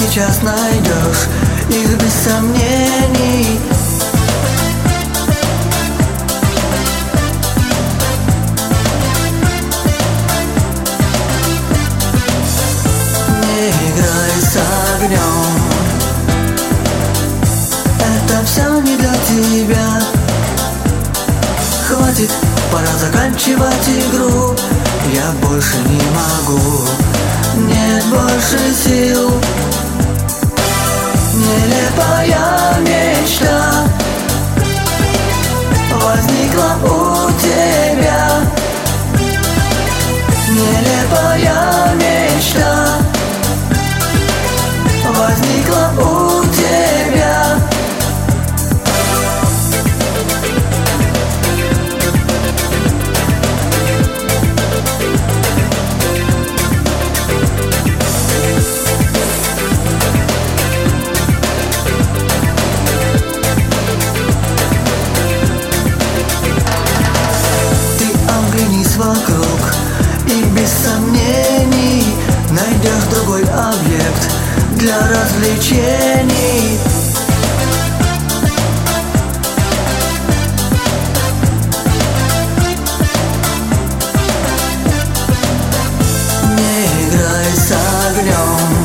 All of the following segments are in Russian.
сейчас найдешь их без сомнений. Не играй с огнем, это все не для тебя. Хватит, пора заканчивать игру. Я больше не могу, нет больше сил. Нелепая мечта возникла у тебя. Нелепая мечта возникла у тебя. Вокруг и без сомнений найдешь другой объект для развлечений. Не играй с огнем,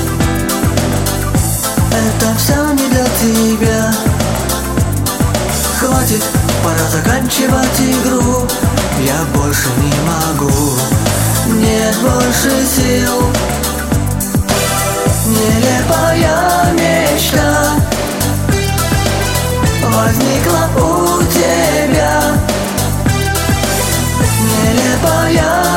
это все не для тебя. Хватит, пора заканчивать игру. Я больше не могу, нет больше сил. Нелепая мечта возникла у тебя. Нелепая